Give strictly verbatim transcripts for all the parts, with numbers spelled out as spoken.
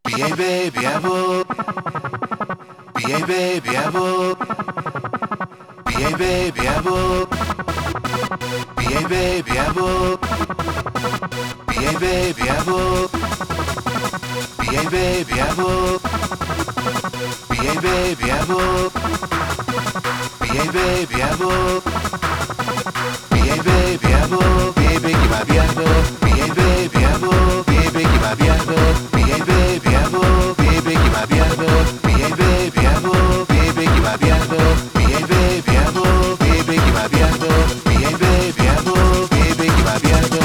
Behave, baby, abo. Behave, baby, abo. Behave, baby, abo. Behave, baby, abo. Behave, baby, abo. Behave, baby, abo. Behave, baby, abo. Behave, baby, abo. Behave, baby, abo. Baby, que va viando. Behave, baby, abo. Baby, que va viando. Behave, baby, abo. Baby, que va viando. Behave, baby, abo. Baby, que va viando. Behave, baby, abo. Baby, que va viando. Behave, baby, abo. Baby, que va viando.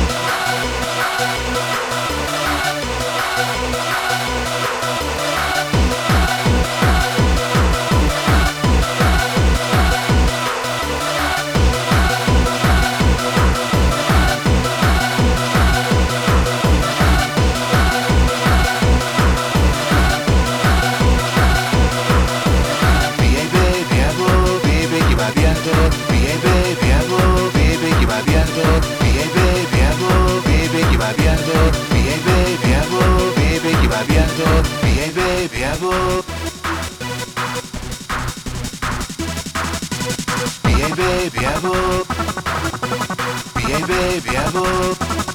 Baby, abo. Behave, baby, abo.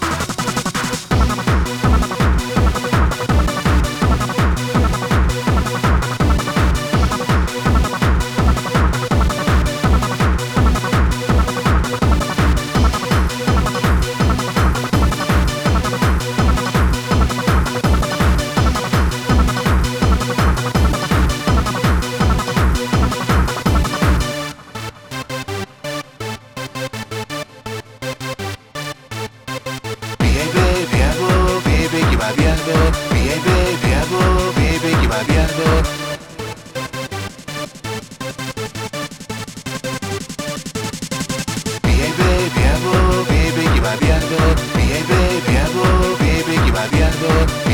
Behave, baby, abo, baby, que va viando. Behave, baby, abo, baby, que va viando. Behave, baby, abo, baby, que va viando.